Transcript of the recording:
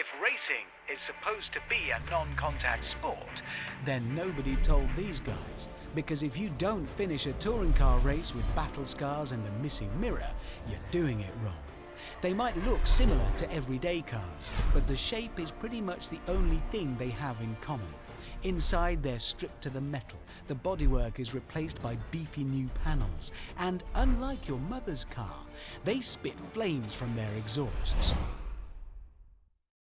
If racing is supposed to be a non-contact sport, Then nobody told these guys, because if you don't finish a touring car race with battle scars and a missing mirror, you're doing it wrong. They might look similar to everyday cars, but the shape is pretty much the only thing they have in common. Inside, they're stripped to the metal, the bodywork is replaced by beefy new panels, and unlike your mother's car, they spit flames from their exhausts.